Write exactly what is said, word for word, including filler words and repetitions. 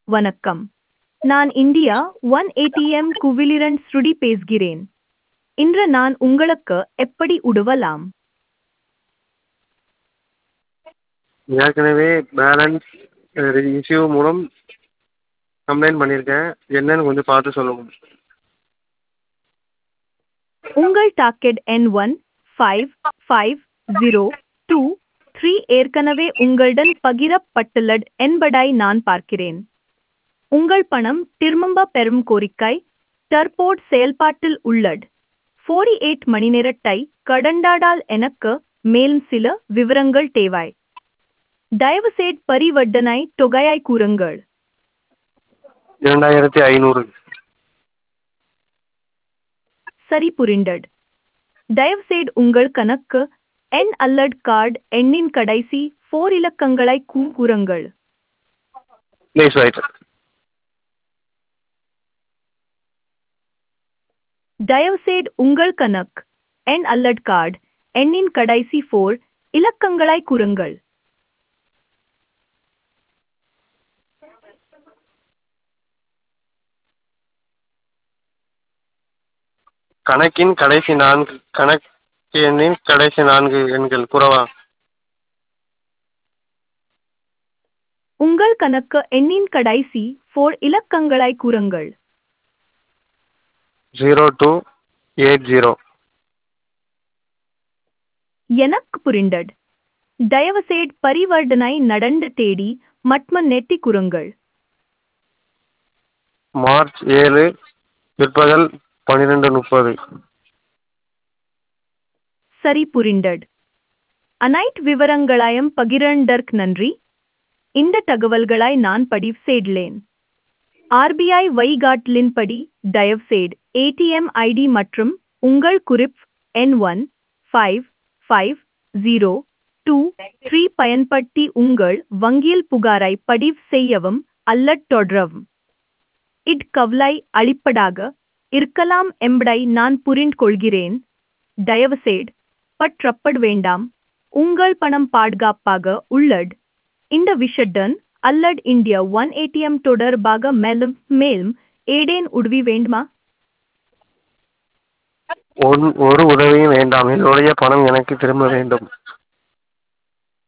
வணக்கம். நான் India one ATM குவிலிரண்ட் ஸ்ருடி பேசுகிறேன். இன்று நான் உங்களுக்கு எப்படி உதவலாம்? ஏற்கனவே பேலன்ஸ் இஷ்யூ மூலம் கம்ப்ளைண்ட் பண்ணியிருக்கேன். என்னன்னு கொஞ்சம் பார்த்து சொல்லுங்கள். உங்கள் டாக்கெட் எண் one five five zero two three ஏற்கனவே உங்களுடன் பகிரப்பட்டுள்ளது என்பதை நான் பார்க்கிறேன். உங்கள் பணம் திரும்ப பெறும் கோரிக்கை தற்போது செயல்பாட்டில் உள்ளது. நாற்பத்தி எட்டு மணி நேரத்தை கடந்தால் எனக்கு மேலும் சில விவரங்கள் தேவை. தயவுசெய்து பரிவர்த்தனை தொகையை கூறுங்கள். இரண்டாயிரத்தி ஐநூறு. சரி, புரிந்தது. தயவுசெய்து உங்கள் கணக்கு எண் அல்லது கார்டு எண்ணின் கடைசி ஃபோர் இலக்கங்களை கூ- கூறுங்கள். Please right. தயவுசெய்து உங்கள் கணக்கு எண் அல்லது கார்டு எண்ணின் கடைசி ஃபோர் இலக்கங்களை கூறுங்கள். கணக்கின் கடைசி நான்கு கணக்கு எண்ணின் கடைசி நான்கு எண்கள் கூறவா? உங்கள் கணக்கு எண்ணின் கடைசி ஃபோர் இலக்கங்களை கூறுங்கள். Zero two eight zero. எனக்கு புரிந்தது. தயவுசெய்து பரிவர்த்தனை நடந்த தேதி மற்றும் நெட்டி கூறுங்கள். மார்ச் ஏழு பிற்பகல் பன்னிரெண்டு முப்பது. சரி, புரிந்தது. அனைத்து விவரங்களையும் பகிர்ந்ததற்கு நன்றி. இந்த தகவல்களை நான் பதிவு செய்துள்ளேன். ஆர்பிஐ வழிகாட்டலின்படி தயவுசெய்து ஏடிஎம் ஐடி மற்றும் உங்கள் குறிப்பு எண் one five five zero two three பயன்படுத்தி உங்கள் வங்கியில் புகாரை பதிவு செய்யவும் அல்லது தொடரவும். இது கவலை அளிப்பதாக இருக்கலாம் என்பதை நான் புரிந்து கொள்கிறேன். தயவுசெய்து பற்றப்பட வேண்டாம். உங்கள் பணம் பாதுகாப்பாக உள்ளது. இந்த விஷயத்துடன் அல்லது இந்தியா ஒன் ஏடிஎம் தொடர்பாக மேலும் மேலும் ஏதேனும் உதவி வேண்டுமா? ஒன்- ஒரு உதவியும் வேண்டாம். என்னுடைய பணம் எனக்கு திரும்ப வேண்டும்.